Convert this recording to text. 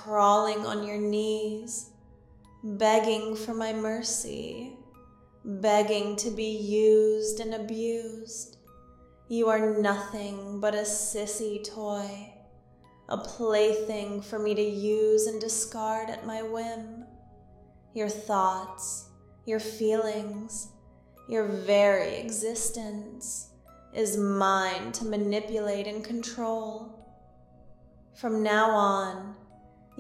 crawling on your knees, begging for my mercy, begging to be used and abused. You are nothing but a sissy toy, a plaything for me to use and discard at my whim. Your thoughts, your feelings, your very existence is mine to manipulate and control. From now on,